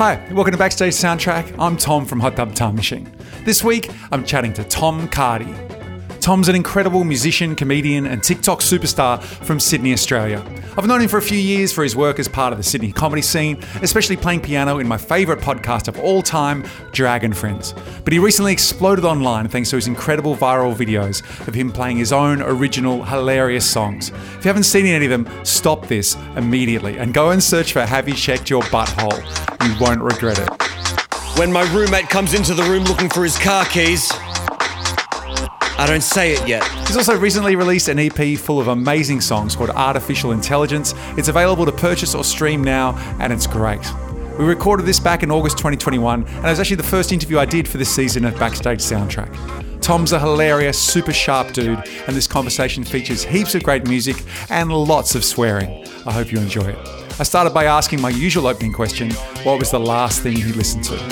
Hi, welcome to Backstage Soundtrack. I'm Tom from Hot Tub Time Machine. This week, I'm chatting to Tom Cardy. Tom's an incredible musician, comedian, and TikTok superstar from Sydney, Australia. I've known him for a few years for his work as part of the Sydney comedy scene, especially playing piano in my favourite podcast of all time, Drag and Friends. But he recently exploded online thanks to his incredible viral videos of him playing his own original, hilarious songs. If you haven't seen any of them, stop this immediately and go and search for Have You Checked Your Butthole? You won't regret it. When my roommate comes into the room looking for his car keys, I don't say it yet. He's also recently released an EP full of amazing songs called Artificial Intelligence. It's available to purchase or stream now, and it's great. We recorded this back in August 2021, and it was actually the first interview I did for this season of Backstage Soundtrack. Tom's a hilarious, super sharp dude, and this conversation features heaps of great music and lots of swearing. I hope you enjoy it. I started by asking my usual opening question: what was the last thing he listened to?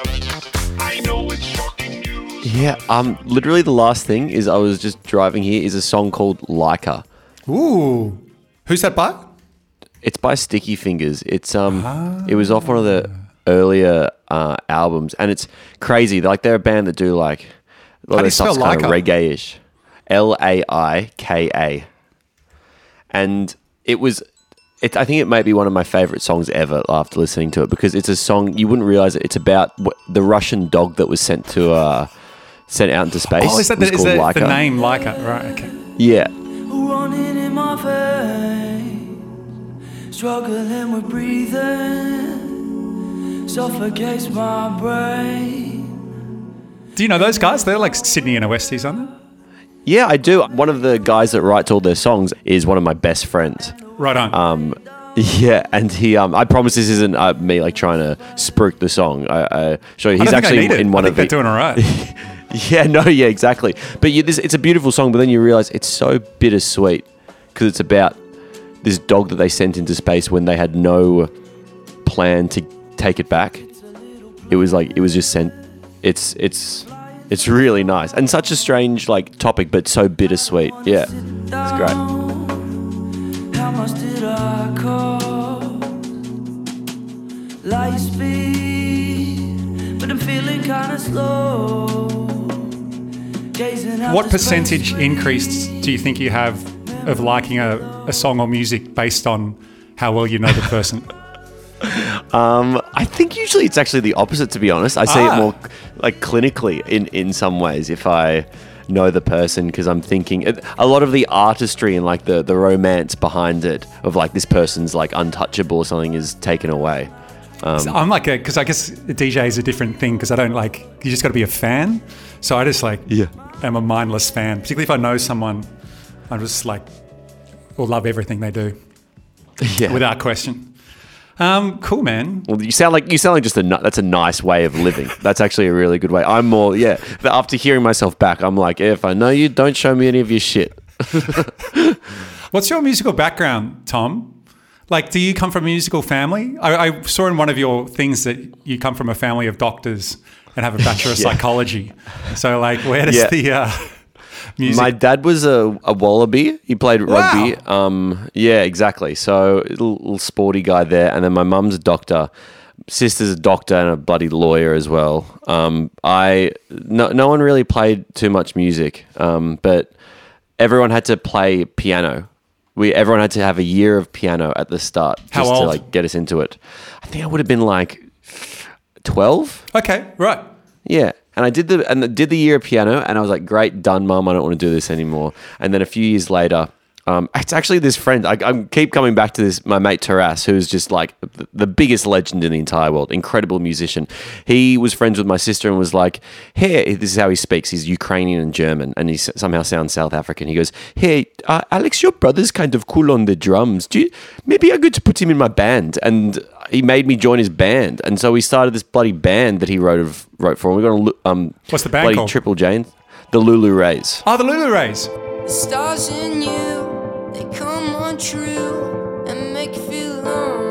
Yeah, literally the last thing is I was just driving here is a song called Leica. Ooh. Who's that by? It's by Sticky Fingers. It's It was off one of the earlier albums, and it's crazy. Like, they're a band that do like a lot of stuff's kind of reggae-ish. Laika. And I think it may be one of my favorite songs ever after listening to it, because it's a song you wouldn't realize it. It's about the Russian dog that was sent out into space. Oh, is that the name Leica? Right, okay. Yeah. Running in my veins, struggling with breathing, suffocates my brain. Do you know those guys? They're like Sydney and Westies, aren't they? Yeah, I do. One of the guys that writes all their songs is one of my best friends. Right on. Yeah, and he. I promise this isn't me like trying to spruik the song. I show you. He's actually in one of the. They're doing all right. Yeah, exactly. But it's a beautiful song. But then you realize it's so bittersweet because it's about this dog that they sent into space when they had no plan to take it back. It was just sent. It's really nice and such a strange like topic, but so bittersweet. Yeah, it's great. How much did I cost? Light speed, but I'm feeling kind of slow. What percentage increase do you think you have of liking a song or music based on how well you know the person? I think usually it's actually the opposite, to be honest. I see it more like clinically in some ways if I know the person, because I'm thinking a lot of the artistry and like the romance behind it of like this person's like untouchable or something is taken away. So I'm like because I guess the DJ is a different thing, because I don't like, you just got to be a fan. So I just am a mindless fan, particularly if I know someone. I'm just like will love everything they do, without question. Cool, man. Well, you sound like just that's a nice way of living. That's actually a really good way. I'm more, but after hearing myself back, I'm like, if I know you, don't show me any of your shit. What's your musical background, Tom? Like, do you come from a musical family? I saw in one of your things that you come from a family of doctors and have a bachelor of psychology. So, like, where does the music? My dad was a wallaby. He played rugby. Yeah, exactly. So little sporty guy there. And then my mum's a doctor. Sister's a doctor and a bloody lawyer as well. No one really played too much music, but everyone had to play piano. Everyone had to have a year of piano at the start just to like get us into it. I think I would have been like 12. Okay, right. Yeah. And I did the year of piano, and I was like, "Great, done, Mum. I don't want to do this anymore." And then a few years later, it's actually this friend. I keep coming back to this. My mate Taras, who's just like the biggest legend in the entire world, incredible musician. He was friends with my sister and was like, "Hey," this is how he speaks. He's Ukrainian and German, and he somehow sounds South African. He goes, "Hey, Alex, your brother's kind of cool on the drums. Maybe I'm going to put him in my band." And he made me join his band, and so we started this bloody band that he wrote for. And we got what's the band called? Triple J, the Lulu Rays. Oh, the Lulu Rays. The stars in you, they come on true and make you feel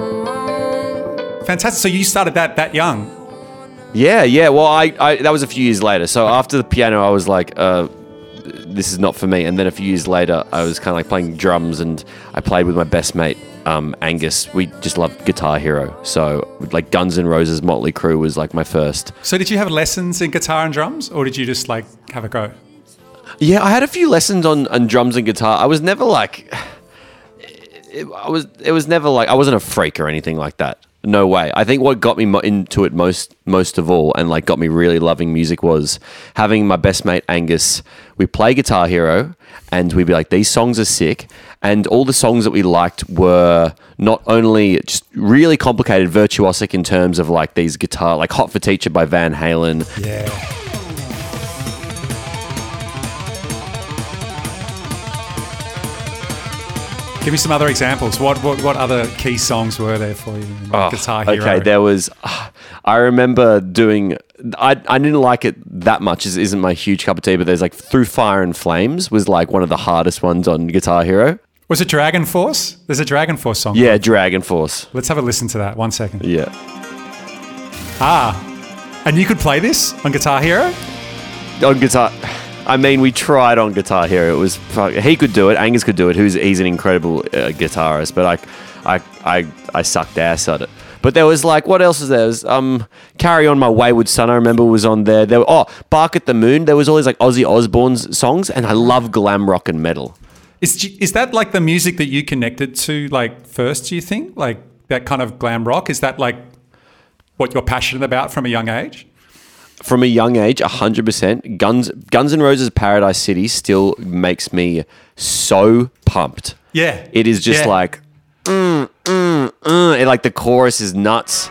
alone. Fantastic. So you started that young? Yeah. Well, I that was a few years later. So after the piano, I was like, this is not for me. And then a few years later, I was kind of like playing drums, and I played with my best mate Angus, we just loved Guitar Hero. So like Guns N' Roses, Motley Crue was like my first. So did you have lessons in guitar and drums, or did you just like have a go? Yeah, I had a few lessons on drums and guitar. I was never like, it was never like, I wasn't a freak or anything like that. No way. I think what got me into it most of all, and like got me really loving music, was having my best mate Angus. We play Guitar Hero, and we'd be like, these songs are sick. And all the songs that we liked were not only just really complicated, virtuosic in terms of like these guitar, like Hot for Teacher by Van Halen. Yeah. Give me some other examples. What other key songs were there for you in Guitar Hero? Okay, there was... I remember doing... I didn't like it that much. It isn't my huge cup of tea, but there's like Through Fire and Flames was like one of the hardest ones on Guitar Hero. Was it Dragon Force? There's a Dragon Force song. Yeah, Dragon Force. Let's have a listen to that. 1 second. Yeah. And you could play this on Guitar Hero? On guitar... I mean, we tried on Guitar Hero. It was he could do it. Angus could do it. He's an incredible guitarist, but I sucked ass at it. But there was like, what else is there? There was, Carry On My Wayward Son, I remember, was on there. Bark at the Moon. There was all these like Ozzy Osbourne's songs, and I love glam rock and metal. Is that like the music that you connected to like first, do you think? Like that kind of glam rock? Is that like what you're passionate about from a young age? From a young age, 100%. Guns N' Roses Paradise City still makes me so pumped. Yeah. It is just like, like the chorus is nuts.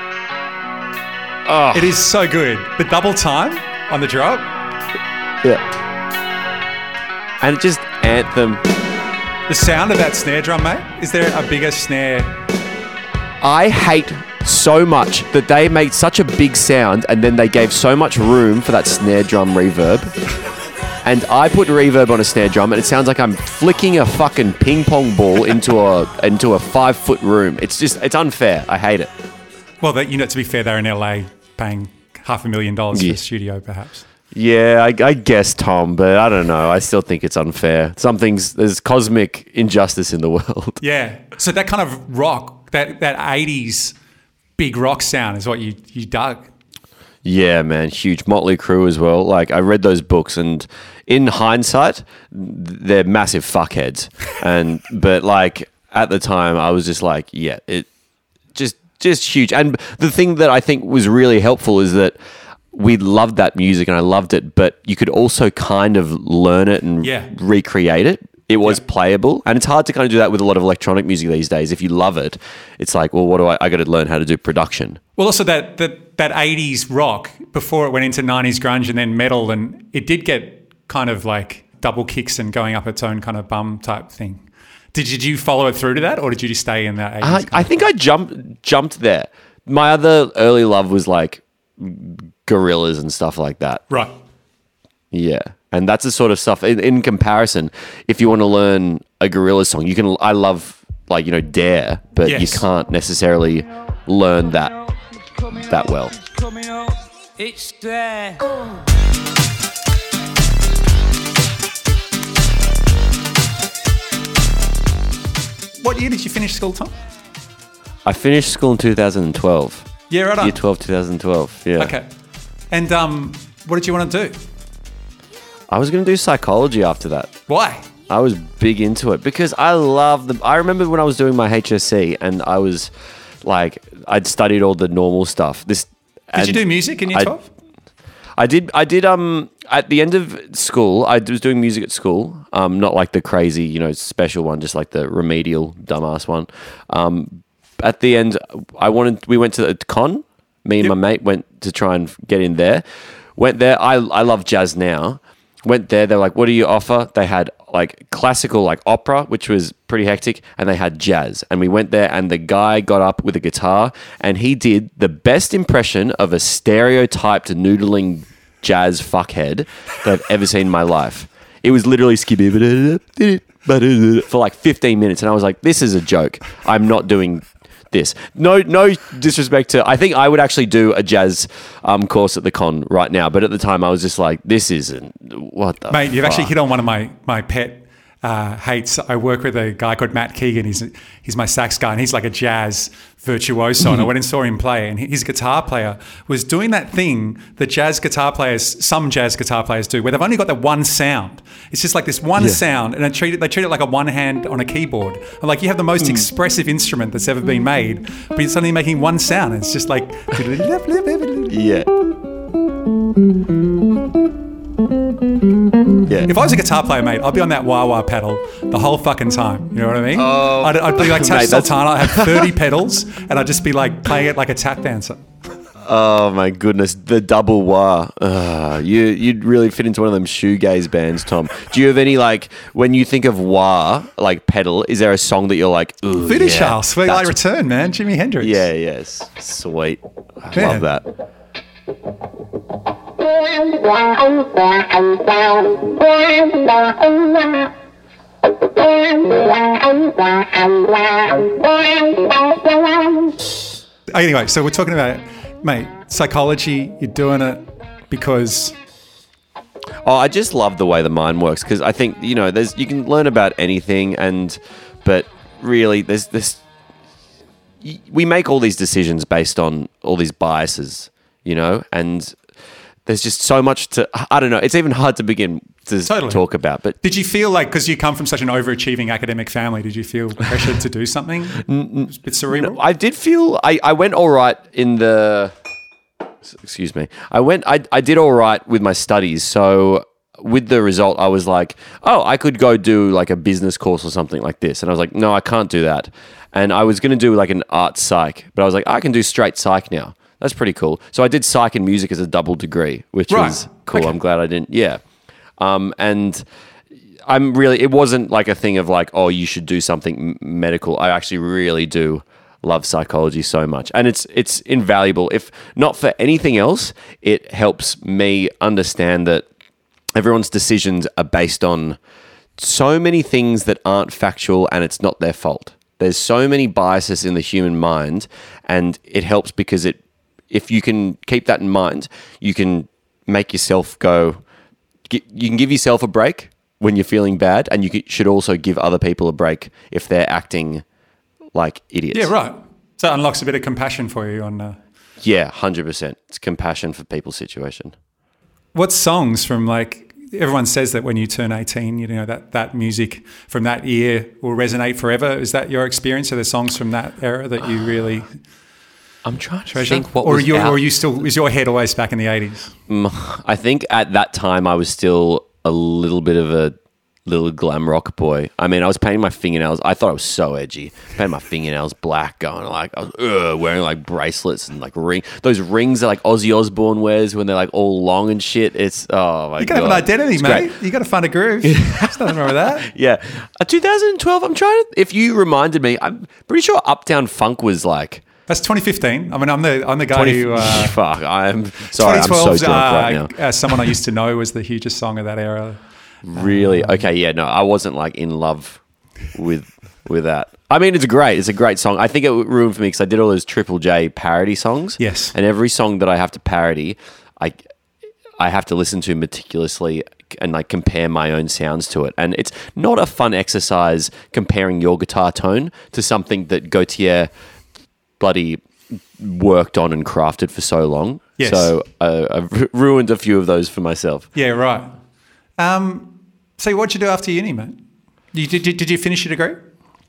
Oh. It is so good. The double time on the drop. Yeah. And just anthem. The sound of that snare drum, mate. Is there a bigger snare? I hate so much that they made such a big sound and then they gave so much room for that snare drum reverb. And I put reverb on a snare drum and it sounds like I'm flicking a fucking ping pong ball into a 5-foot room. It's unfair. I hate it. Well, to be fair, they're in LA paying $500,000 for a studio, perhaps. Yeah, I guess, Tom, but I don't know. I still think it's unfair. There's cosmic injustice in the world. Yeah. So that kind of rock, that 80s big rock sound is what you dug. Yeah, man, huge. Motley Crue as well. Like, I read those books, and in hindsight, they're massive fuckheads. But like at the time, I was just like, yeah, it just huge. And the thing that I think was really helpful is that we loved that music, and I loved it, but you could also kind of learn it and recreate it. It was playable, and it's hard to kind of do that with a lot of electronic music these days. If you love it, it's like, well, what do I got to learn how to do production. Well, also that 80s rock before it went into 90s grunge and then metal, and it did get kind of like double kicks and going up its own kind of bum type thing. Did you follow it through to that, or did you just stay in that 80s? I think I jumped there. My other early love was like Gorillaz and stuff like that. Right. Yeah. And that's the sort of stuff, in comparison, if you want to learn a Gorillaz song, I love, like, Dare, but you can't necessarily learn that well. It's there. What year did you finish school, Tom? I finished school in 2012. Yeah, right on. Year 12, 2012, yeah. Okay. And what did you want to do? I was going to do psychology after that. Why? I was big into it because I remember when I was doing my HSC and I was like, I'd studied all the normal stuff. Did you do music in year 12? I did at the end of school, I was doing music at school. Not like the crazy, special one, just like the remedial dumbass one. At the end, we went to the con. Me and my mate went to try and get in there. Went there. I love jazz now. Went there, they were like, what do you offer? They had like classical, like opera, which was pretty hectic, and they had jazz. And we went there, and the guy got up with a guitar, and he did the best impression of a stereotyped noodling jazz fuckhead that I've ever seen in my life. It was literally for like 15 minutes, and I was like, this is a joke. I'm not doing this. No disrespect to... I think I would actually do a jazz course at the con right now, but at the time I was just like, this isn't... What the Mate, you've fuck? actually hit on one of my pet hates. I work with a guy called Matt Keegan. He's my sax guy, and he's like a jazz virtuoso. And I went and saw him play, and his guitar player was doing that thing that some jazz guitar players do, where they've only got the one sound. It's just like this one sound, and they treat it like a one hand on a keyboard. I'm like, you have the most expressive instrument that's ever been made, but it's only making one sound. It's just like Yeah. Yeah. If I was a guitar player, mate, I'd be on that wah-wah pedal the whole fucking time. You know what I mean? Oh, I'd be like Tash mate, Sultana. I'd have 30 pedals, and I'd just be like playing it like a tap dancer. Oh my goodness, the double wah. You'd really fit into one of them shoegaze bands, Tom. Do you have any, like, when you think of wah, like pedal, is there a song that you're like, ooh, Voodoo yeah, Child, Sweet Light Return, man. Jimi Hendrix. Yeah, yes. Sweet. I Yeah. love that. Anyway, so we're talking about, mate, psychology. You're doing it because... Oh, I just love the way the mind works, because I think, you you can learn about anything, but really we make all these decisions based on all these biases, and there's just so much I don't know, it's even hard to begin to talk about. But did you feel like, because you come from such an overachieving academic family, did you feel pressured to do something? It's a bit cerebral? I did feel, I went all right in the... Excuse me. I did all right with my studies. So with the result, I was like, oh, I could go do like a business course or something like this. And I was like, no, I can't do that. And I was going to do like an art psych, but I was like, I can do straight psych now. That's pretty cool. So I did psych and music as a double degree, which was cool. Okay. I'm glad I didn't. Yeah. And it wasn't like a thing of like, oh, you should do something medical. I actually really do love psychology so much, and it's invaluable. If not for anything else, it helps me understand that everyone's decisions are based on so many things that aren't factual, and it's not their fault. There's so many biases in the human mind, and it helps because if you can keep that in mind, you can make yourself you can give yourself a break when you're feeling bad, and you should also give other people a break if they're acting like idiots. Yeah, right. So it unlocks a bit of compassion for you on... Yeah, 100%. It's compassion for people's situation. What songs from, like, everyone says that when you turn 18, that music from that year will resonate forever. Is that your experience? Are there songs from that era that you really I'm trying to treasure? think what or was or are you still... Is your head always back in the 80s? I think at that time I was still a little bit of a little glam rock boy. I mean, I was painting my fingernails. I thought I was so edgy. Painting my fingernails black, going like, I was wearing like bracelets and like those rings that like Ozzy Osbourne wears when they're like all long and shit. It's, oh my God. You got to have an identity, It's mate. great. You got to find a groove. There's nothing wrong with that. Yeah. 2012, I'm trying to, if you reminded me, I'm pretty sure Uptown Funk was like... That's 2015. I mean, I'm the guy who... fuck, I'm sorry, I'm so drunk right now. Someone I used to know was the hugest song of that era. Really? Okay, yeah, no, I wasn't like in love with that. I mean, it's a great song. I think it ruined for me because I did all those Triple J parody songs. Yes. And every song that I have to parody, I have to listen to meticulously and like compare my own sounds to it. And it's not a fun exercise comparing your guitar tone to something that Gautier bloody worked on and crafted for so long. Yes. So I've ruined a few of those for myself. Yeah, right. So what'd you do after uni, mate? Did you finish your degree?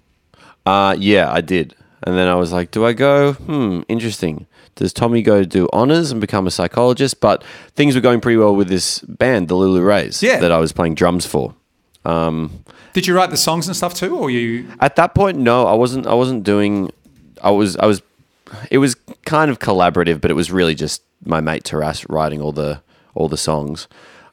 Yeah, I did. And then I was like, do I go? Interesting. Does Tommy go do honours and become a psychologist? But things were going pretty well with this band, the Lulu Rays, that I was playing drums for. Did you write the songs and stuff too, or you? At that point, no, I wasn't doing. I was. It was kind of collaborative, but it was really just my mate Taras writing all the songs.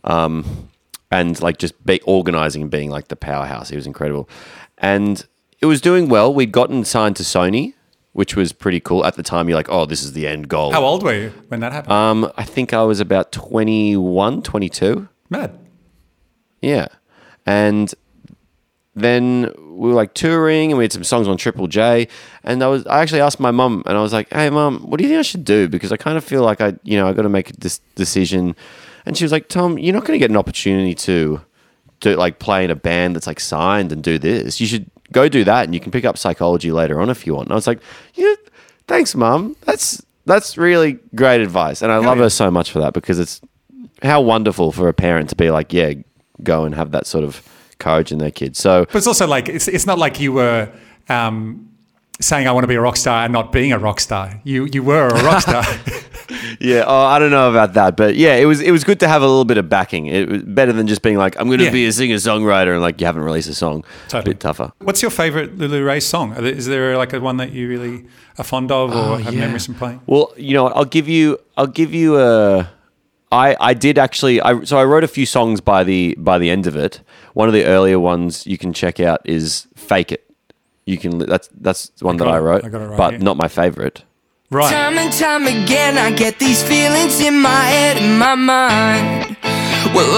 And like just organising and being like the powerhouse. He was incredible. And it was doing well. We'd gotten signed to Sony, which was pretty cool. At the time, you're like, oh, this is the end goal. How old were you when that happened? I think I was about 21, 22. Mad. Yeah. And then we were like touring and we had some songs on Triple J. And I actually asked my mum and I was like, hey, Mum, what do you think I should do? Because I kind of feel like I got to make this decision. And she was like, Tom, you're not going to get an opportunity to do like play in a band that's like signed and do this. You should go do that, and you can pick up psychology later on if you want. And I was like, yeah, thanks, Mum. That's really great advice, and I love her so much for that, because it's how wonderful for a parent to be like, yeah, go and have that sort of courage in their kids. So, But it's also like, it's not like you were saying I want to be a rock star and not being a rock star. You were a rock star. yeah, I don't know about that, but yeah, it was good to have a little bit of backing. It was better than just being like, I'm going to be a singer-songwriter and like you haven't released a song. Totally. A bit tougher. What's your favorite Lulu Ray song? Is there like a one that you really are fond of or have memories from playing? Well, you know what, I'll give you a. I did actually. So I wrote a few songs by the end of it. One of the earlier ones you can check out is "Fake It." You can. That's one that I wrote, I got it right but here. not my favorite. Right. Time and time again, I get these feelings in my head and my mind. Well,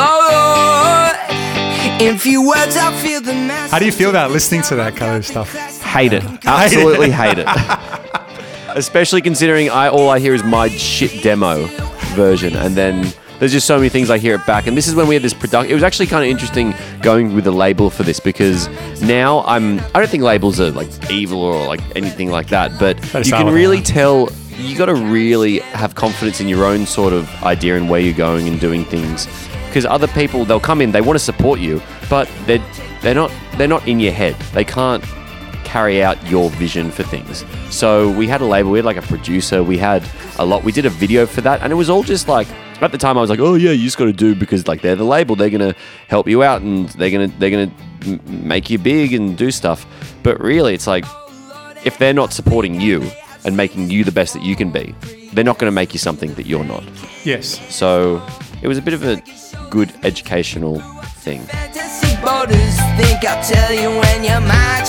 oh Lord, in few words, I feel the mass. How do you feel about listening to that kind of stuff? Hate it. Absolutely hate it. Especially considering all I hear is my shit demo version, and then there's just so many things I hear it back. And this is when we had this production. It was actually kind of interesting going with the label for this, because now I don't think labels are like evil or like anything like that, but you can really tell. You got to really have confidence in your own sort of idea and where you're going and doing things, because other people, they'll come in, they want to support you, but they're not in your head. They can't carry out your vision for things. So we had a label, we had like a producer, we had a lot. We did a video for that, and it was all just like, at the time I was like, oh yeah, you just got to do, because like they're the label, they're gonna help you out and they're gonna make you big and do stuff. But really, it's like, if they're not supporting you and making you the best that you can be, they're not going to make you something that you're not. Yes. So it was a bit of a good educational thing. Fantasy borders, think I'll tell you when you're much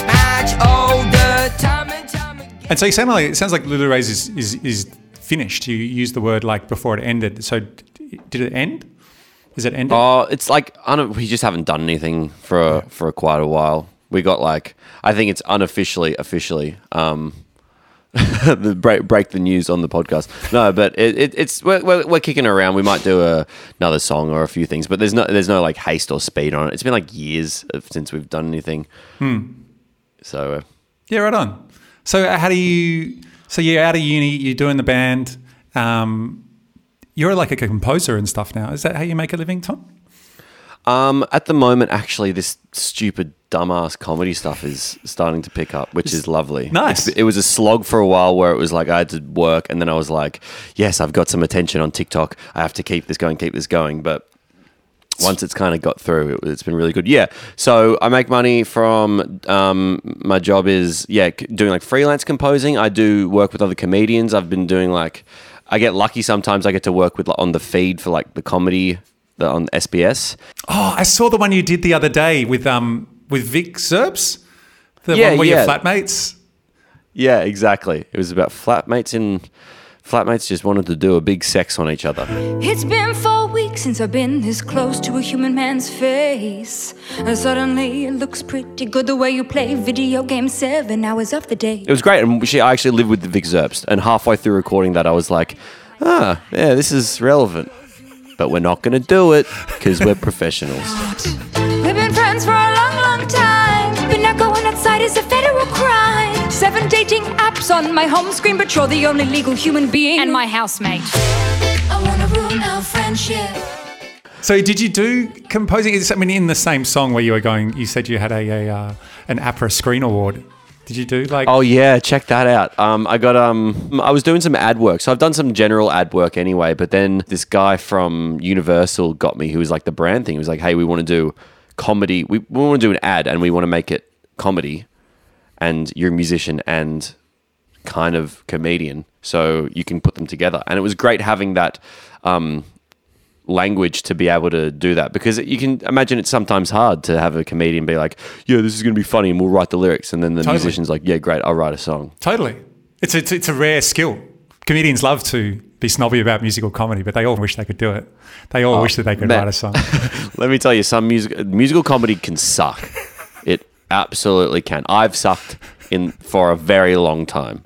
older. Time and time again. And so it sounds like Lulu Ray's is finished. You used the word like before it ended. So did it end? Is it ended? Oh, it's like we just haven't done anything for quite a while. We got like, I think it's officially the break the news on the podcast. No, but it's we're kicking around. We might do another song or a few things, but there's no like haste or speed on it. It's been like years since we've done anything. So yeah, right on. So how do you? So you're out of uni. You're doing the band. You're like a composer and stuff now. Is that how you make a living, Tom? At the moment, actually, this stupid dumbass comedy stuff is starting to pick up, which is lovely. Nice. It was a slog for a while where it was like I had to work, and then I was like, yes, I've got some attention on TikTok. I have to keep this going. But once it's kind of got through, it's been really good. Yeah. So I make money from my job is doing like freelance composing. I do work with other comedians. I've been doing like, I get lucky sometimes. I get to work with on the feed for like the comedy on SBS. Oh, I saw the one you did the other day with Vic Zerbs, the one where your flatmates. Yeah, exactly. It was about flatmates, and flatmates just wanted to do a big sex on each other. It's been 4 weeks since I've been this close to a human man's face. And suddenly it looks pretty good the way you play video games 7 hours of the day. It was great, and I actually lived with the Vic Zerbst, and halfway through recording that, I was like, yeah, this is relevant. But we're not going to do it because we're professionals. We've been friends for a long, long time, but now going outside is a federal crime. 7 dating apps on my home screen, but you're the only legal human being and my housemate. I wanna ruin our friendship. So did you do composing? I mean, in the same song where you were going, you said you had an APRA Screen Award. Did you do like? Oh yeah, check that out. I got I was doing some ad work, so I've done some general ad work anyway. But then this guy from Universal got me, who was like the brand thing. He was like, "Hey, we want to do comedy. We want to do an ad, and we want to make it comedy. And you're a musician and kind of comedian, so you can put them together." And it was great having that language to be able to do that, because you can imagine it's sometimes hard to have a comedian be like, yeah, this is going to be funny and we'll write the lyrics, and then the musician's like, yeah, great, I'll write a song. Totally. It's a rare skill. Comedians love to be snobby about musical comedy, but they all wish they could do it. They all wish that they could write a song. Let me tell you, some musical comedy can suck. It absolutely can. I've sucked for a very long time.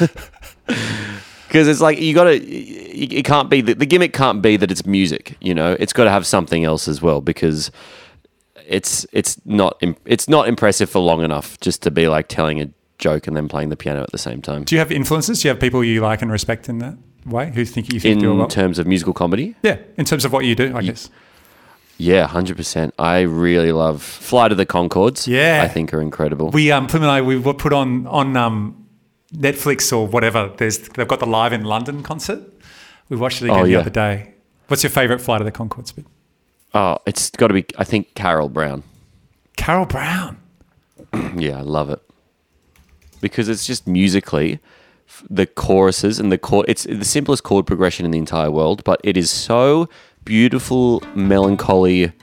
Because it's like it can't be, the gimmick can't be that it's music, you know? It's got to have something else as well, because it's not impressive for long enough just to be like telling a joke and then playing the piano at the same time. Do you have influences? Do you have people you like and respect in that way who you think do well? In terms of musical comedy? Yeah, in terms of what you do, I guess. Yeah, 100%. I really love Flight of the Conchords. Yeah. I think are incredible. Plym and I, we were put on Netflix or whatever. They've got the Live in London concert. We watched it again the other day. What's your favourite Flight of the Conchords bit? Oh, it's got to be, I think, Carol Brown. Carol Brown? Yeah, I love it. Because it's just musically, the choruses and it's the simplest chord progression in the entire world, but it is so beautiful, melancholy.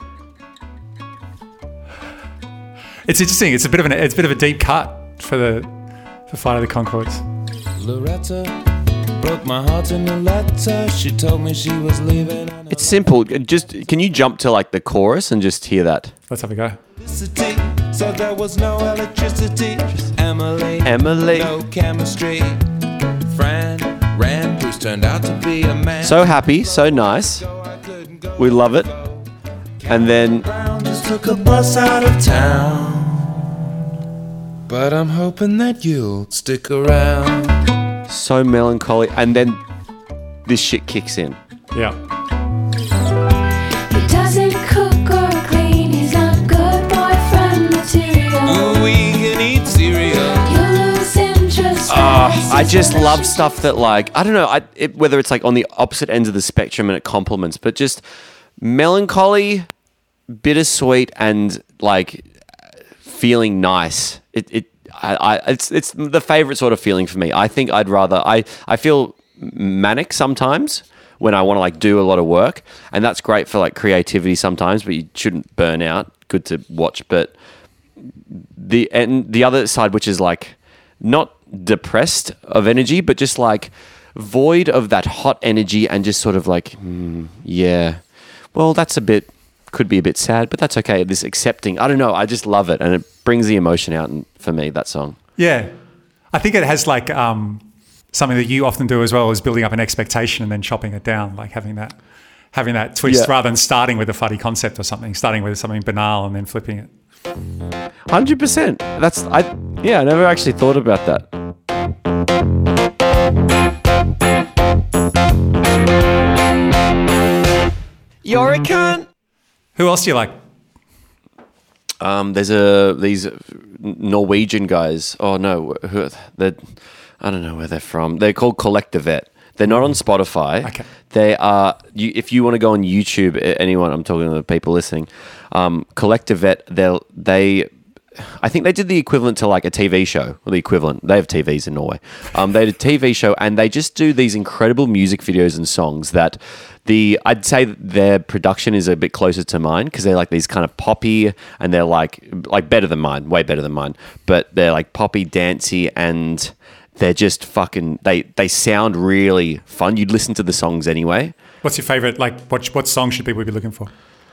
It's interesting. It's a bit of a deep cut for Flight of the Conchords. Loretta broke my heart in a letter. She told me she was leaving. It's simple. Just can you jump to like the chorus and just hear that? Let's have a go. So there was no electricity. Emily, no chemistry. Fran ran, Bruce turned out to be a man. So happy, so nice. We love it. And then Just took a bus out of town. But I'm hoping that you'll stick around. so melancholy, and then this shit kicks in. Yeah. He doesn't cook or clean, he's not good boyfriend material. Ooh, we can eat cereal. You lose interest. I just love stuff that, like, I don't know, whether it's like on the opposite ends of the spectrum and it complements, but just melancholy, bittersweet, and like feeling nice. It's the favorite sort of feeling for me. I think I'd rather I feel manic sometimes when I want to like do a lot of work, and that's great for like creativity sometimes, but you shouldn't burn out. Good to watch, but the other side, which is like not depressed of energy, but just like void of that hot energy and just sort of like, yeah, well, could be a bit sad, but that's okay. This accepting, I don't know, I just love it, and it brings the emotion out for me, that song. Yeah. I think it has like something that you often do as well, is building up an expectation and then chopping it down, like having that twist rather than starting with a funny concept or something, starting with something banal and then flipping it. 100%. I never actually thought about that. You're a cunt. Who else do you like? There's these Norwegian guys. Oh no, I don't know where they're from. They're called Kollektivet. They're not on Spotify. Okay. They are. If you want to go on YouTube, anyone, I'm talking to the people listening. Kollektivet. I think they did the equivalent to like a TV show. Or the equivalent. They have TVs in Norway. They did a TV show, and they just do these incredible music videos and songs that I'd say that their production is a bit closer to mine, because they're like these kind of poppy, and they're like better than mine, way better than mine. But they're like poppy, dancey, and they're just fucking. They sound really fun. You'd listen to the songs anyway. What's your favorite? Like, what song should people be looking for?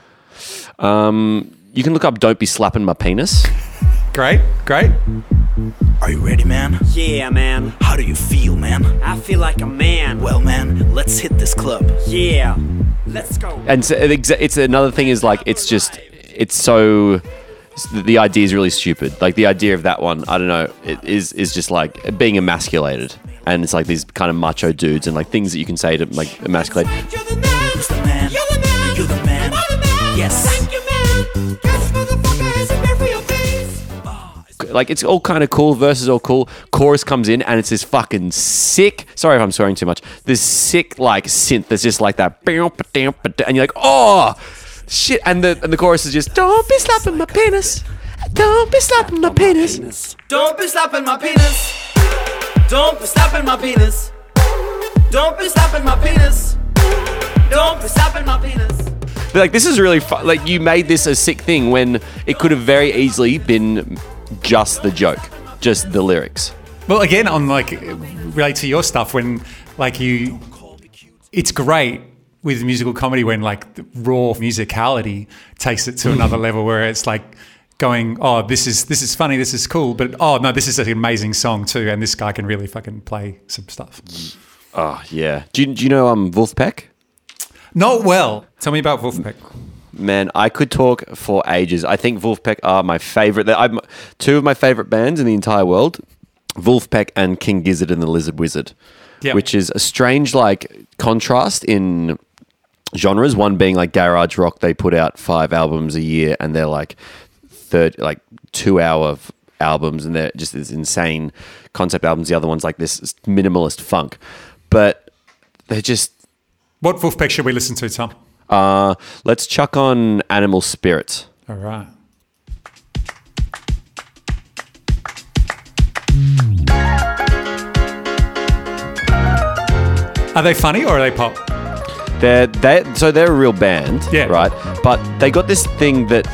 You can look up "Don't Be Slapping My Penis." Great. Are you ready, man? Yeah, man. How do you feel, man? I feel like a man. Well, man, let's hit this club. Yeah. Let's go. And so it's another thing is like it's so the idea is really stupid. Like the idea of that one, I don't know, it is just like being emasculated, and it's like these kind of macho dudes and like things that you can say to like emasculate. You're the man. Who's the man? You're the man. You're the man. I'm the man. Yes. Thank you, man. Guess motherfucker is a man for your face. Like it's all kind of cool, verses all cool. Chorus comes in and it's this fucking sick. Sorry if I'm swearing too much. This sick like synth that's just like that, and you're like, oh shit! And the chorus is just, don't be slapping my penis, don't be slapping my penis, Don't be slapping my penis. Don't be slapping my penis. Don't be slapping my penis. Don't be slapping my penis. But like this is really fun. Like you made this a sick thing when it could have very easily been just the joke, just the lyrics. Well, again, on like relate to your stuff, when like it's great with musical comedy when like the raw musicality takes it to another level, where it's like going, oh, this is funny, this is cool, but oh no, this is an amazing song too, and this guy can really fucking play some stuff. Oh yeah. Do you know Wolfpack? Not well. Tell me about Wolfpack. Man, I could talk for ages. I think Wolfpack are my favorite. I'm two of my favorite bands in the entire world, Wolfpack and King Gizzard and the Lizard Wizard, which is a strange like contrast in genres. One being like garage rock. They put out 5 albums a year and they're like 2-hour albums and they're just this insane concept albums. The other one's like this minimalist funk. But they're just... What Wolfpack should we listen to, Tom? Let's chuck on Animal Spirits. All right. Are they funny or are they pop? They're a real band, right? But they got this thing that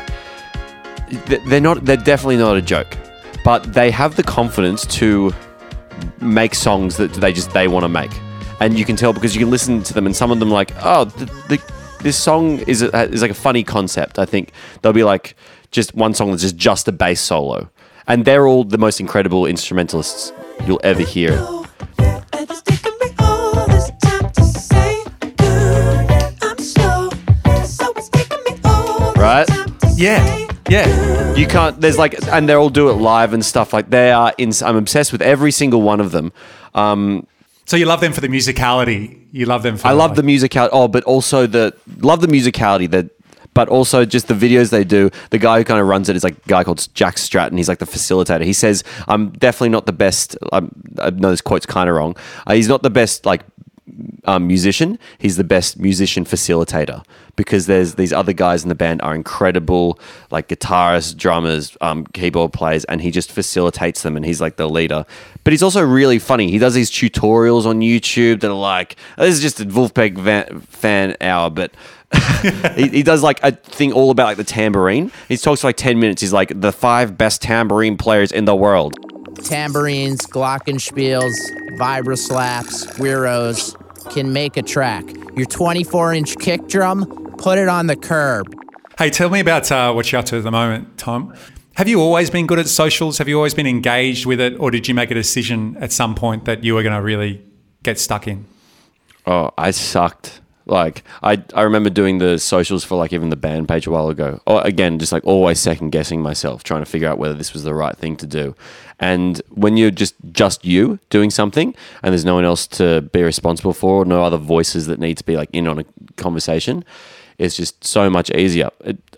they're definitely not a joke, but they have the confidence to make songs that they want to make. And you can tell because you can listen to them and some of them like, oh, this song is like a funny concept. I think there'll be like just one song that's just a bass solo. And they're all the most incredible instrumentalists you'll ever hear. Right? Yeah. You can't, there's like, and they all do it live and stuff like they are, I'm obsessed with every single one of them. So you love them for the musicality. You love them for I love the musicality. But also love the musicality. But also just the videos they do. The guy who kind of runs it is like a guy called Jack Stratton. He's like the facilitator. He says, "I'm definitely not the best." I know this quote's kind of wrong. He's not the best like musician. He's the best musician facilitator because there's these other guys in the band are incredible, like guitarists, drummers, keyboard players, and he just facilitates them and he's like the leader. But he's also really funny. He does these tutorials on YouTube that are like, this is just a Wolfpack fan hour, but he does like a thing all about like the tambourine. He talks for like 10 minutes. He's like the 5 best tambourine players in the world. Tambourines, glockenspiels, vibroslaps, güiros can make a track. Your 24-inch kick drum, put it on the curb. Hey, tell me about what you're up to at the moment, Tom. Have you always been good at socials? Have you always been engaged with it? Or did you make a decision at some point that you were going to really get stuck in? Oh, I sucked. Like, I remember doing the socials for like even the band page a while ago. Or again, just like always second guessing myself, trying to figure out whether this was the right thing to do. And when you're just you doing something and there's no one else to be responsible for or no other voices that need to be like in on a conversation, it's just so much easier.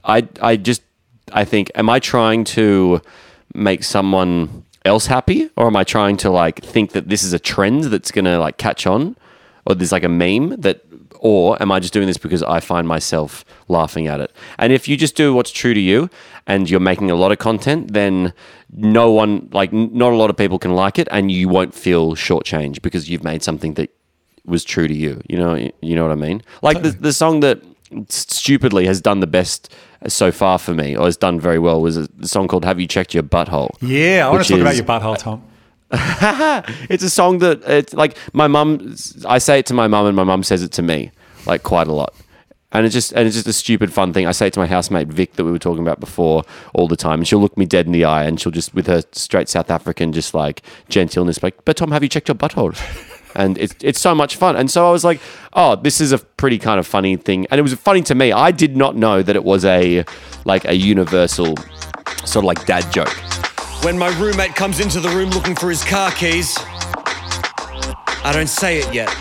I think, am I trying to make someone else happy or am I trying to like think that this is a trend that's going to like catch on or there's like a meme that, or am I just doing this because I find myself laughing at it? And if you just do what's true to you and you're making a lot of content, then not a lot of people can like it and you won't feel shortchanged because you've made something that was true to you. You know what I mean? Like the song that stupidly has done the best so far for me or has done very well was a song called Have You Checked Your Butthole? Yeah, I want to talk about your butthole, Tom. It's a song that it's like my mum. I say it to my mum, and my mum says it to me like quite a lot. And it's just a stupid fun thing. I say it to my housemate Vic that we were talking about before all the time, and she'll look me dead in the eye, and she'll just with her straight South African just like gentleness, like, "But Tom, have you checked your butthole?" And it's so much fun. And so I was like, "Oh, this is a pretty kind of funny thing," and it was funny to me. I did not know that it was a universal sort of like dad joke. When my roommate comes into the room looking for his car keys, I don't say it yet.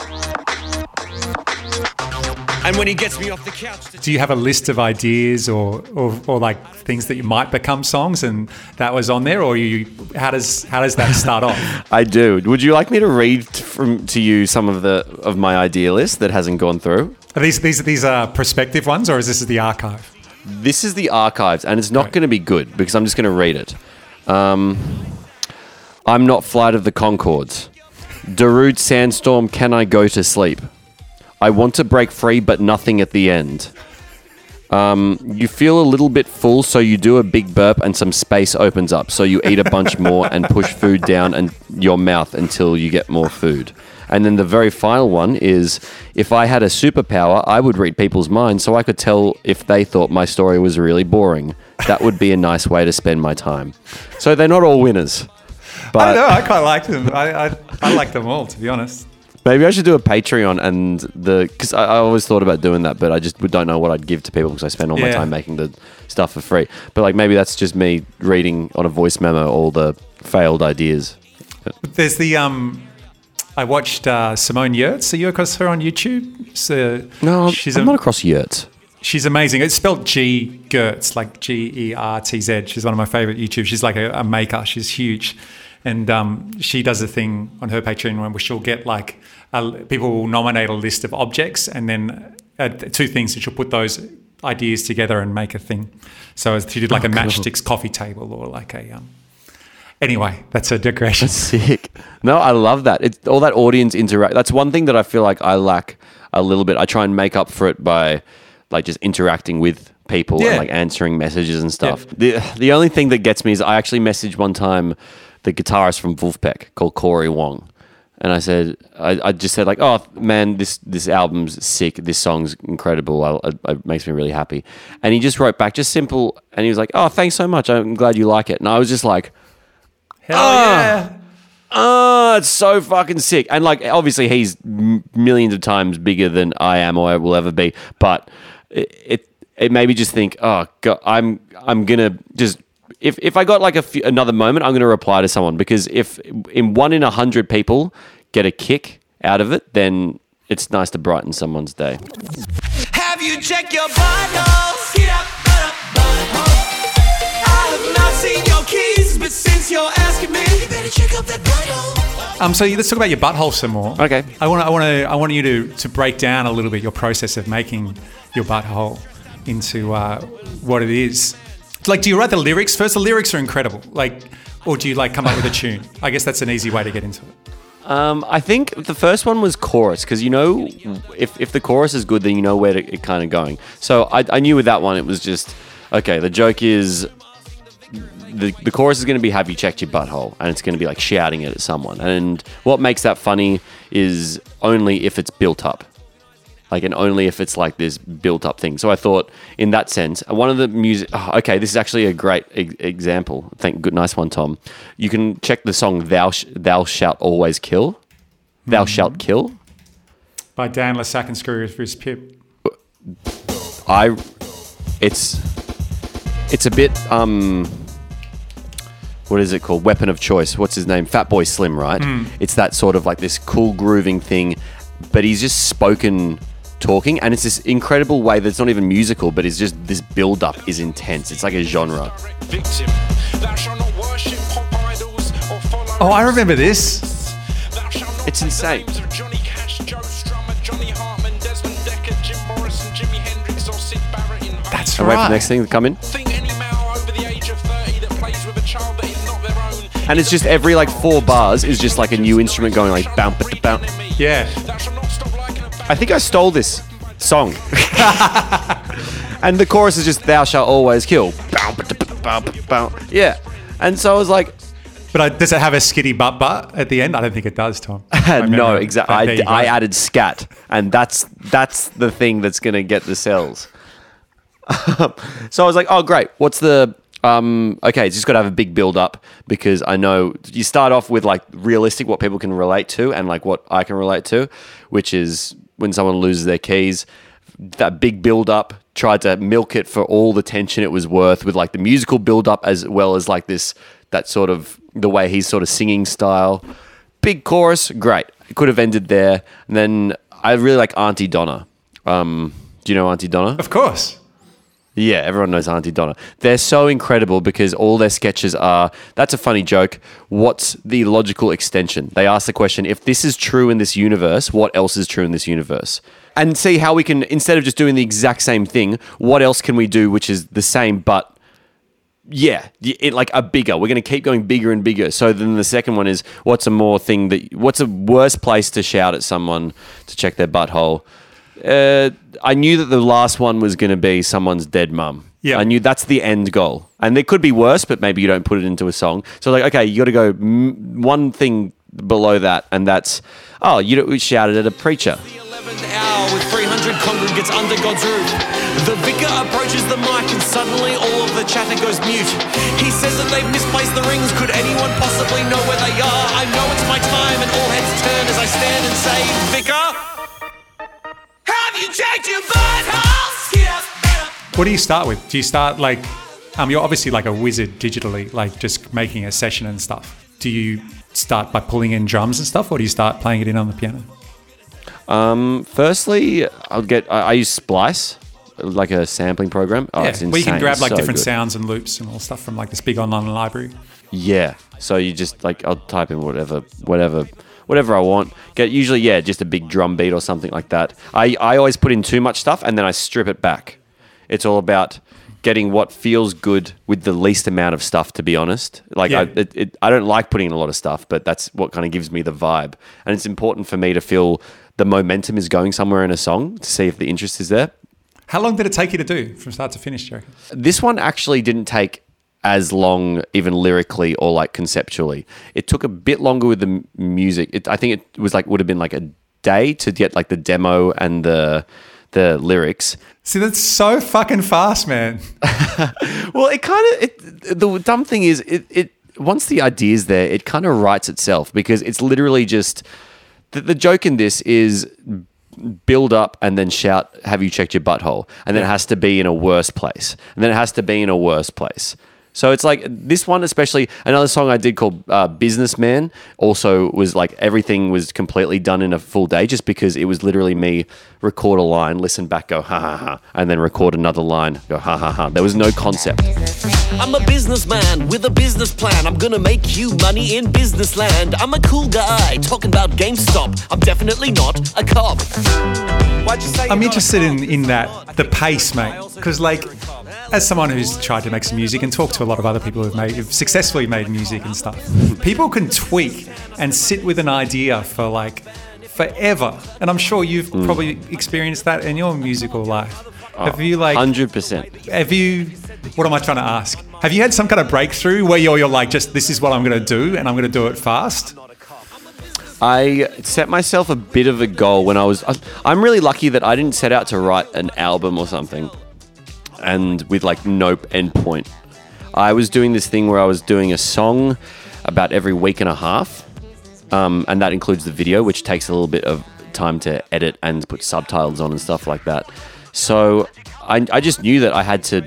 And when he gets me off the couch... Do you have a list of ideas or like things that you might become songs and that was on there? Or how does that start off? I do. Would you like me to read to you some of my idea list that hasn't gone through? Are these are prospective ones or is this the archive? This is the archives and it's not going to be good because I'm just going to read it. I'm not Flight of the Conchords. Darude Sandstorm, can I go to sleep? I want to break free, but nothing at the end. You feel a little bit full, so you do a big burp and some space opens up. So you eat a bunch more and push food down your mouth until you get more food. And then the very final one is, if I had a superpower, I would read people's minds so I could tell if they thought my story was really boring. That would be a nice way to spend my time. So they're not all winners. But I don't know. I quite like them. I like them all, to be honest. Maybe I should do a Patreon because I always thought about doing that, but I just don't know what I'd give to people because I spend all my time making the stuff for free. But like maybe that's just me reading on a voice memo all the failed ideas. There's the I watched Simone Yurts. Are you across her on YouTube? So no, I'm not across Yurts. She's amazing. It's spelled G Gertz, like Gertz. She's one of my favorite YouTubers. She's like a maker. She's huge. And she does a thing on her Patreon where she'll get like people will nominate a list of objects and then two things, and she'll put those ideas together and make a thing. So she did like a matchsticks coffee table or like a Anyway, that's a digression. That's sick. No, I love that. It's all that audience interact. That's one thing that I feel like I lack a little bit. I try and make up for it by like just interacting with people and like answering messages and stuff. Yeah. The only thing that gets me is I actually messaged one time the guitarist from Wolfpack called Corey Wong. And I said, I just said like, oh man, this album's sick. This song's incredible. It makes me really happy. And he just wrote back, just simple. And he was like, oh, thanks so much. I'm glad you like it. And I was just like, hell yeah. Oh, it's so fucking sick. And like, obviously he's millions of times bigger than I am or I will ever be. But it made me just think, oh God, I'm going to just, if I got like another moment, I'm going to reply to someone, because if in 1 in 100 people get a kick out of it, then it's nice to brighten someone's day. Have you checked your vitals? Get up, butthole. I have not seen your keys, but since you're asking me, you better check up that butthole. So let's talk about your butthole some more. Okay. I want you to break down a little bit your process of making your butthole into what it is. Like, do you write the lyrics first? The lyrics are incredible. Like, or do you like come up with a tune? I guess that's an easy way to get into it. I think the first one was chorus, because you know, if the chorus is good, then you know where it kind of going. So I knew with that one, it was just, okay, the joke is the chorus is going to be, have you checked your butthole? And it's going to be like shouting it at someone. And what makes that funny is only if it's built up. Like, and only if it's like this built-up thing. So I thought, in that sense, one of the music... Oh, okay, this is actually a great example. Nice one, Tom. You can check the song "Thou Shalt Always Kill." "Thou Shalt Kill" by Dan Lasac and Screwfist Pip. It's a bit what is it called? Weapon of Choice. What's his name? Fatboy Slim, right? It's that sort of like this cool grooving thing, but he's just spoken talking, and it's this incredible way that's not even musical, but it's just this build-up is intense. It's like a genre. Oh, I remember this. It's insane. That's right. Wait for the next thing to come in. And it's just every like 4 bars is just like a new instrument going like bounce, bounce. Yeah. I think I stole this song. And the chorus is just "Thou shalt always kill." Yeah. And so I was like... But does it have a skitty butt at the end? I don't think it does, Tom. No, exactly. I added scat. And that's the thing that's going to get the sales. So I was like, oh, great. What's the... okay, it's just got to have a big build up, because I know you start off with like realistic, what people can relate to, and like what I can relate to, which is when someone loses their keys. That big build up, tried to milk it for all the tension it was worth, with like the musical build up as well as like that sort of the way he's sort of singing style. Big chorus, great. It could have ended there. And then I really like Auntie Donna. Do you know Auntie Donna? Of course. Yeah, everyone knows Auntie Donna. They're so incredible because all their sketches are, that's a funny joke, what's the logical extension? They ask the question, if this is true in this universe, what else is true in this universe? And see how we can, instead of just doing the exact same thing, what else can we do which is the same, but yeah, like a bigger. We're going to keep going bigger and bigger. So then the second one is, what's a worse place to shout at someone to check their butthole? I knew that the last one was going to be someone's dead mum. Yeah. I knew that's the end goal. And it could be worse, but maybe you don't put it into a song. So like, okay, you got to go one thing below that, and that's, you shouted at a preacher. The 11th hour with 300 congregants under God's roof. The vicar approaches the mic and suddenly all of the chatter goes mute. He says that they've misplaced the rings. Could anyone possibly know where they are? I know it's my time and all heads turn as I stand and say, Vicar? Have you checked your butthole? Get up, get up. What do you start with? Do you start like, you're obviously like a wizard digitally, like just making a session and stuff. Do you start by pulling in drums and stuff, or do you start playing it in on the piano? Firstly, I use Splice, like a sampling program. Oh, it's insane. Where you can grab It's like so different good. sounds and loops and all stuff from like this big online library. Yeah. So you just like, I'll type in whatever I want. Get usually, just a big drum beat or something like that. I always put in too much stuff and then I strip it back. It's all about getting what feels good with the least amount of stuff, to be honest. Like Yeah. I don't like putting in a lot of stuff, but that's what kind of gives me the vibe. And it's important for me to feel the momentum is going somewhere in a song to see if the interest is there. How long did it take you to do from start to finish, do you reckon? This one actually didn't take as long, even lyrically or like conceptually. It took a bit longer with the music. I think it was like would have been like a day to get like the demo and the lyrics. See, that's so fucking fast, man. Well, the dumb thing is it once the idea's there, it kind of writes itself because it's literally just the joke in this is build up and then shout, have you checked your butthole? And then it has to be in a worse place. And then it has to be in a worse place. So it's like this one, especially another song I did called Businessman also was like everything was completely done in a full day just because it was literally me record a line, listen back, go ha ha ha, and then record another line, go ha ha ha. There was no concept. I'm a businessman with a business plan. I'm gonna make you money in business land. I'm a cool guy talking about GameStop. I'm definitely not a cop. Why'd you say I'm interested in that, the pace, mate. Because like, as someone who's tried to make some music and talked to a lot of other people who've successfully made music and stuff, people can tweak and sit with an idea for like forever. And I'm sure you've probably experienced that in your musical life. Have you like 100%. What am I trying to ask? Have you had some kind of breakthrough where you're like, just this is what I'm going to do and I'm going to do it fast? I set myself a bit of a goal when I'm really lucky that I didn't set out to write an album or something and with like no end point. I was doing this thing where I was doing a song about every week and a half, and that includes the video, which takes a little bit of time to edit and put subtitles on and stuff like that. So I just knew that I had to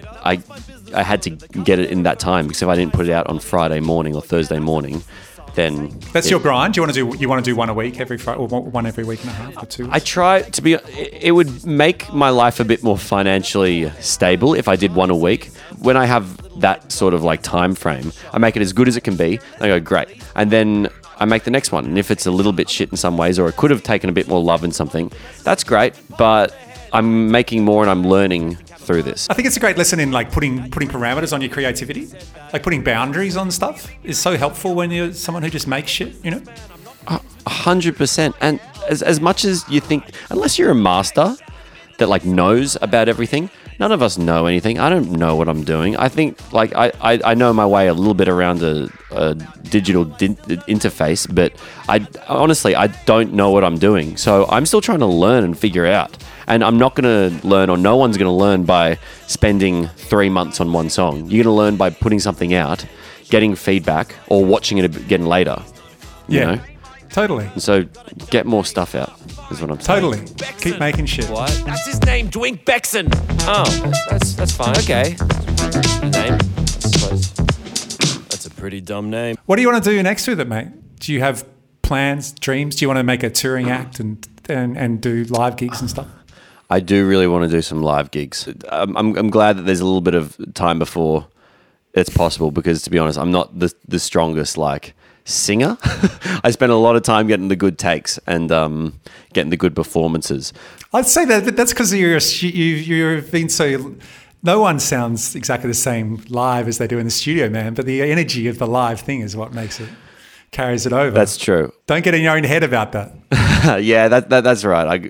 get it in that time, because if I didn't put it out on Friday morning or Thursday morning, then that's your grind. You want to do one a week every Friday, or one every week and a half, or 2 weeks? I try to be. It would make my life a bit more financially stable if I did one a week. When I have that sort of like time frame, I make it as good as it can be. I go great, and then I make the next one. And if it's a little bit shit in some ways, or it could have taken a bit more love in something, that's great. But I'm making more and I'm learning through this. I think it's a great lesson in like putting parameters on your creativity, like putting boundaries on stuff is so helpful when you're someone who just makes shit, you know? 100%. And as much as you think, unless you're a master that like knows about everything, none of us know anything. I don't know what I'm doing. I think like I know my way a little bit around a digital interface, but I honestly don't know what I'm doing. So I'm still trying to learn and figure out. And I'm not going to learn, or no one's going to learn by spending 3 months on one song. You're going to learn by putting something out, getting feedback, or watching it again later. You know? Totally. And so get more stuff out, is what I'm saying. Totally. Keep making shit. What? That's his name, Dwight Bexon. Oh, that's fine. Okay. Name, I suppose. That's a pretty dumb name. What do you want to do next with it, mate? Do you have plans, dreams? Do you want to make a touring act and do live gigs and stuff? I do really want to do some live gigs. I'm glad that there's a little bit of time before it's possible, because to be honest, I'm not the strongest like singer. I spend a lot of time getting the good takes and getting the good performances. I'd say that's because you've been so. No one sounds exactly the same live as they do in the studio, man. But the energy of the live thing is what carries it over. That's true. Don't get in your own head about that. Yeah, that's right.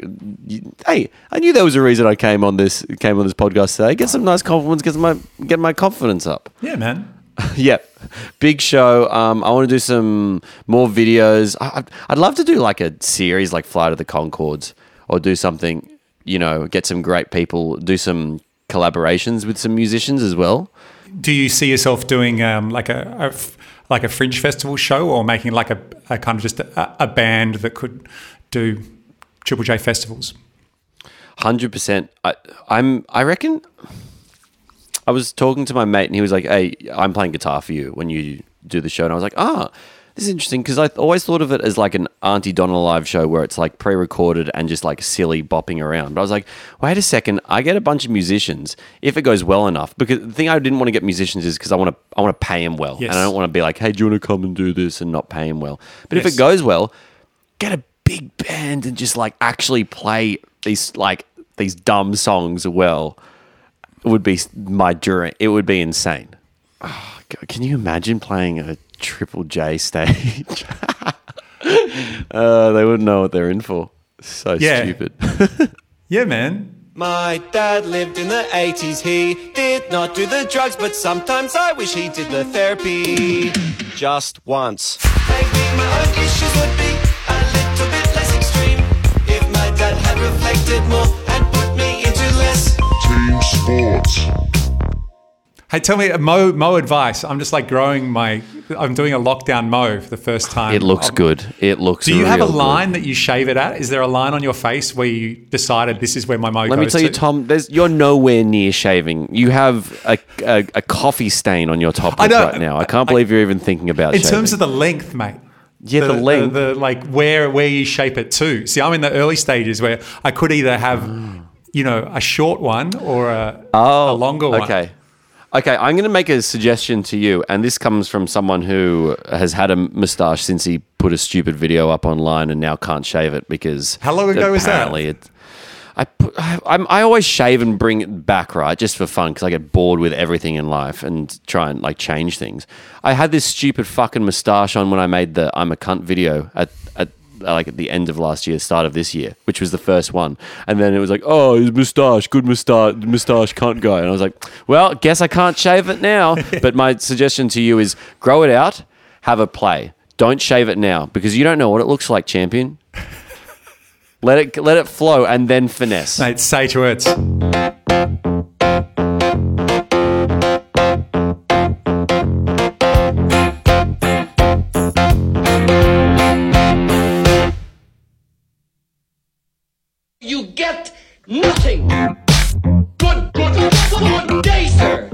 I knew there was a reason I came on this podcast today. Get some nice compliments, get my confidence up. Yeah, man. Yep. Big show. I want to do some more videos. I'd love to do like a series like Flight of the Conchords, or do something, get some great people, do some collaborations with some musicians as well. Do you see yourself doing like a like a fringe festival show, or making like a kind of just a band that could do Triple J festivals? 100%. I reckon. I was talking to my mate, and he was like, "Hey, I'm playing guitar for you when you do the show." And I was like, this is interesting, because I always thought of it as like an Auntie Donna live show where it's like pre-recorded and just like silly bopping around. But I was like, wait a second, I get a bunch of musicians if it goes well enough. Because the thing I didn't want to get musicians is because I want to pay them well, Yes. and I don't want to be like, hey, do you want to come and do this and not pay them well? But if Yes. it goes well, get a big band and just like actually play these dumb songs well. It would be my dream. It would be insane. Oh, God, can you imagine playing a Triple J stage? They wouldn't know what they're in for. So stupid. Yeah, man. My dad lived in the 80s. He did not do the drugs, but sometimes I wish he did the therapy. Just once. Maybe my own issues would be a little bit less extreme if my dad had reflected more and put me into less Team sports. Hey, tell me, Mo advice. I'm just like I'm doing a lockdown Mo for the first time. It looks good. It looks. Do you have a real good. line that you shave it at? Is there a line on your face where you decided this is where my Mo goes Let me tell you, to? Tom. You're nowhere near shaving. You have a coffee stain on your top lip right now. I can't believe you're even thinking about In shaving. terms of the length, mate. Yeah, the length. The like where you shape it to. See, I'm in the early stages where I could either have, a short one or a longer one. Okay, I'm going to make a suggestion to you, and this comes from someone who has had a moustache since he put a stupid video up online and now can't shave it because... How long ago was that? Apparently, I always shave and bring it back, right, just for fun, because I get bored with everything in life and try and like change things. I had this stupid fucking moustache on when I made the I'm a cunt video at the end of last year, start of this year, which was the first one. And then it was like, oh, his moustache, good moustache cunt guy. And I was like, well, guess I can't shave it now. But my suggestion to you is grow it out, have a play. Don't shave it now because you don't know what it looks like, champion. Let it flow and then finesse. Mate, sage words. You get nothing. Good day, sir.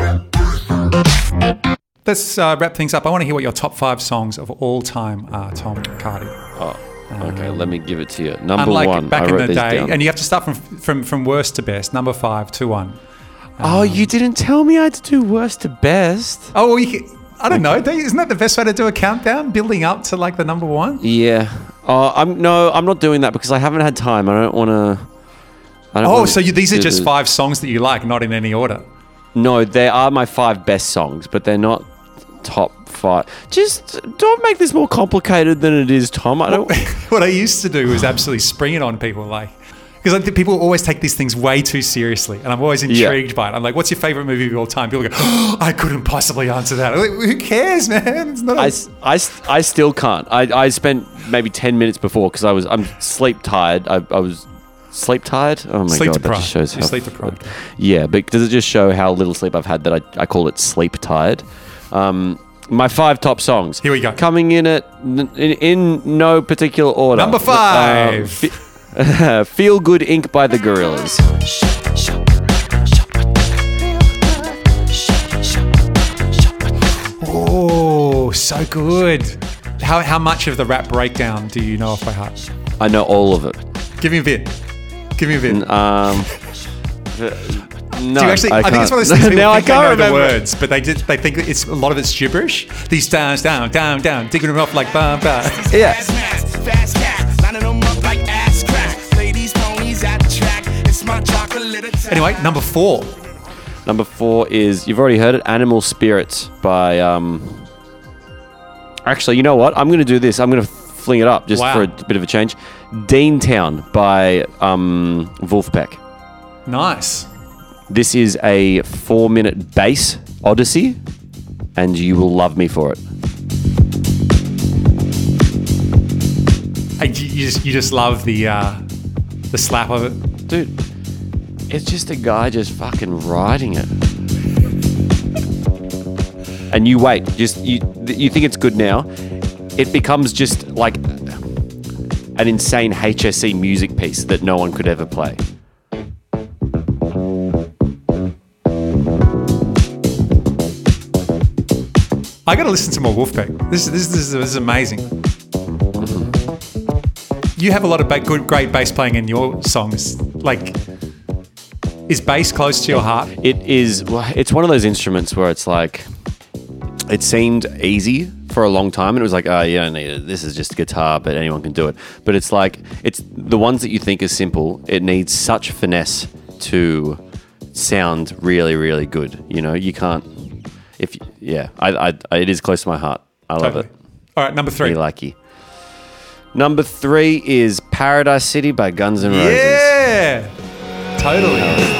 Let's wrap things up. I want to hear what your top 5 songs of all time are, Tom Cardy. Oh, okay. Let me give it to you. Number Unlike 1. back I in wrote the this day, down. and you have to start from worst to best. Number 5 to 1. Oh, you didn't tell me I had to do worst to best. Oh, well, I don't know. Isn't that the best way to do a countdown? Building up to like the number 1? Yeah. I'm not doing that because I haven't had time. I don't want to. So these are just 5 songs that you like, not in any order. No, they are my 5 best songs, but they're not top 5. Just don't make this more complicated than it is, Tom. I don't. What I used to do was absolutely spring it on people, because I think people always take these things way too seriously, and I'm always intrigued by it. I'm like, "What's your favorite movie of all time?" People go, "Oh, I couldn't possibly answer that." I'm like, who cares, man? It's not. I still can't. I spent maybe 10 minutes before because I'm sleep tired. I was sleep tired. Oh my Sleep god, deprived. that just shows You're how sleep deprived. Yeah, but does it just show how little sleep I've had that I call it sleep tired? My 5 top songs. Here we go. Coming in in no particular order. Number 5. Feel Good Inc. by the Gorillaz. Oh, so good. How much of the rap breakdown do you know off by heart? I know all of it. Give me a bit. No, Do you actually? I think it's one of those things people now think I can't they know remember the words, but they think it's a lot of it's gibberish. These down, digging them off like bam, bam. Yeah. Fast cat, lining them up like ass crack. Ladies, ponies at the track. It's my chocolate attack. Anyway, number 4. Number 4 is, you've already heard it, Animal Spirits by, actually, you know what? I'm going to do this. I'm going to fling it up just for a bit of a change. Deantown by Wolfpack. Nice. This is a 4-minute bass odyssey, and you will love me for it. You just love the slap of it. Dude, it's just a guy just fucking riding it. and you wait. You think it's good now. It becomes just like an insane HSE music piece that no one could ever play. I got to listen to more Wolfpack. This is amazing. You have a lot of great bass playing in your songs. Like, is bass close to your heart? It is. Well, it's one of those instruments where it's like, it seemed easy for a long time, and it was like, oh, you don't need it. This is just guitar, but anyone can do it. But it's like, it's the ones that you think are simple. It needs such finesse to sound really, really good. You know, you can't. It is close to my heart. I love it. All right, number 3. Lucky. Number 3 is Paradise City by Guns N' Roses. Yeah, totally.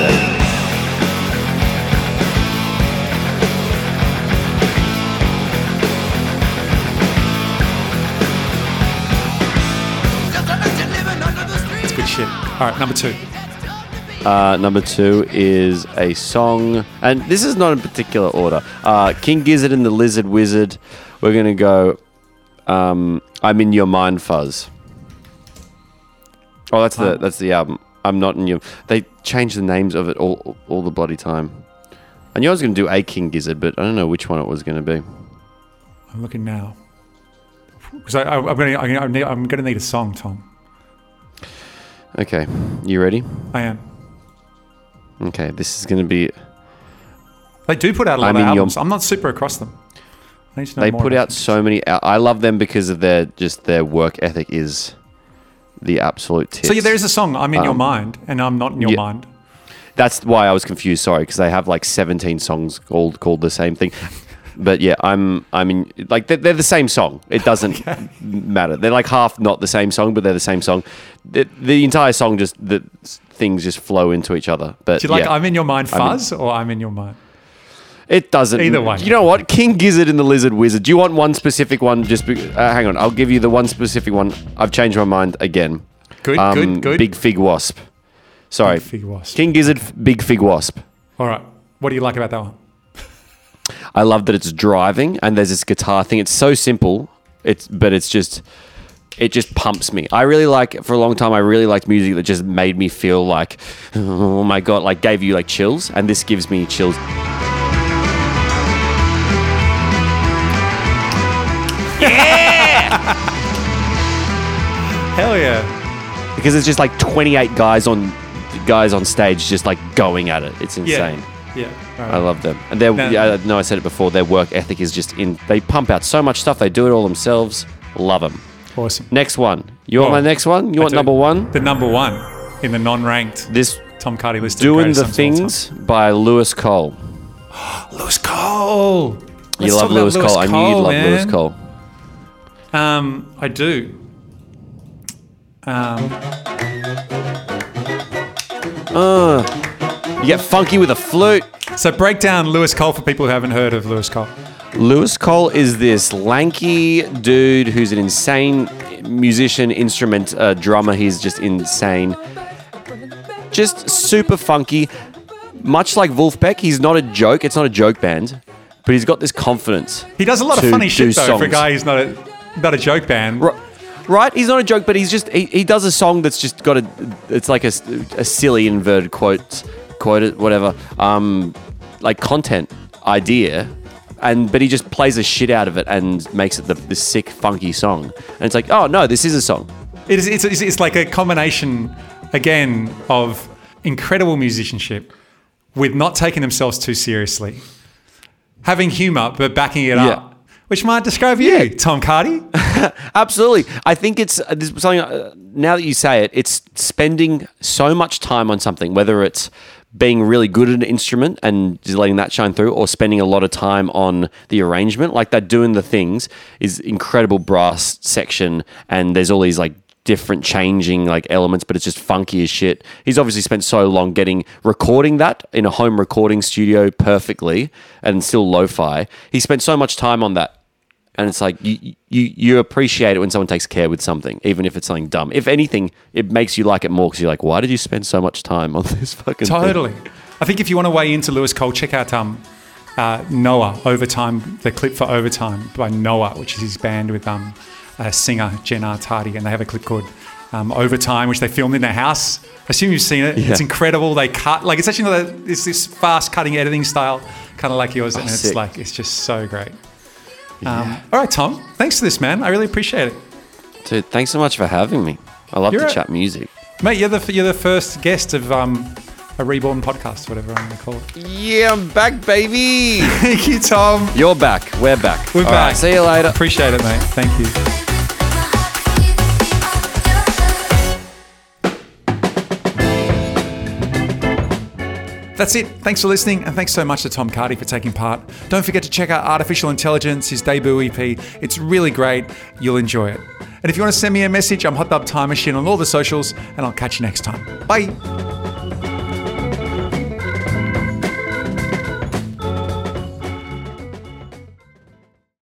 It's good shit. All right, number 2. Number 2 is a song, and this is not in particular order. King Gizzard and the Lizard Wizard. We're going to go I'm in Your Mind Fuzz. Oh, that's the album. I'm Not in Your... They changed the names of it all the bloody time. I knew I was going to do a King Gizzard, but I don't know which one it was going to be. I'm looking now. Because I'm going to need a song, Tom. Okay, you ready? I am. Okay, this is going to be... They do put out a lot of albums. I'm not super across them. I need to know they more put about out them. so many... I love them because of their work ethic is the absolute tits. So there is a song, I'm in Your Mind, and I'm Not in Your Mind. That's why I was confused, sorry, because they have like 17 songs all called the same thing. But yeah, I'm in... Like, they're the same song. It doesn't matter. They're like half not the same song, but they're the same song. The entire song things just flow into each other. But Do you like I'm in Your Mind Fuzz or I'm in Your Mind? It doesn't. Either way. You know what? King Gizzard and the Lizard Wizard. Do you want one specific one? Hang on. I'll give you the one specific one. I've changed my mind again. Good. Big Fig Wasp. Sorry. Big Fig Wasp. King Gizzard, Big Fig Wasp. All right. What do you like about that one? I love that it's driving and there's this guitar thing. It's so simple. It just pumps me. For a long time, I really liked music that just made me feel like, oh my God, like gave you like chills. And this gives me chills. Yeah! Hell yeah. Because it's just like 28 guys on stage just like going at it. It's insane. Yeah. Right. I love them. And I said it before, their work ethic is just they pump out so much stuff. They do it all themselves. Love them. Awesome. Next one. You want my next one? You want number 1? The number 1 in the non-ranked Tom Cardy list. Doing the Things by Lewis Cole. Lewis Cole. You love Lewis Cole. I knew you'd love Lewis Cole. I do. You get funky with a flute. So break down Lewis Cole for people who haven't heard of Lewis Cole. Lewis Cole is this lanky dude who's an insane musician, drummer. He's just insane. Just super funky. Much like Wolfpack, he's not a joke. It's not a joke band, but he's got this confidence. He does a lot of funny shit though for a guy who's not a joke band. Right? He's not a joke, but he's just he does a song that's just got it's like a silly inverted quote whatever like content idea, but he just plays the shit out of it and makes it this sick funky song. And it's like, oh no, this is a song. It's like a combination again of incredible musicianship with not taking themselves too seriously, having humor but backing it up. Which might describe you, Tom Cardy. Absolutely. I think it's something, now that you say it, it's spending so much time on something, whether it's being really good at an instrument and just letting that shine through, or spending a lot of time on the arrangement. Like that Doing the Things is incredible brass section, and there's all these like different changing like elements, but it's just funky as shit. He's obviously spent so long recording that in a home recording studio perfectly and still lo-fi. He spent so much time on that. And it's like, you appreciate it when someone takes care with something, even if it's something dumb. If anything, it makes you like it more because you're like, why did you spend so much time on this fucking thing? Totally. I think if you want to weigh into Lewis Cole, check out Noah, Overtime, the clip for Overtime by Noah, which is his band with singer Jen Tardy, and they have a clip called Overtime, which they filmed in their house. I assume you've seen it. Yeah. It's incredible. They cut, like, it's actually it's this fast cutting editing style, kind of like yours, and sick. it's just so great. All right, Tom, thanks for this, man. I really appreciate it. Dude, thanks so much for having me. I love to chat music. Mate, you're the first guest of a Reborn podcast, whatever I'm going to call it. Yeah, I'm back, baby. Thank you, Tom. You're back. We're back. We're All back. right, see you later. Appreciate it, mate. Thank you. That's it. Thanks for listening, and thanks so much to Tom Cardy for taking part. Don't forget to check out Artificial Intelligence, his debut EP. It's really great. You'll enjoy it. And if you want to send me a message, I'm Hot Tub Time Machine on all the socials, and I'll catch you next time. Bye.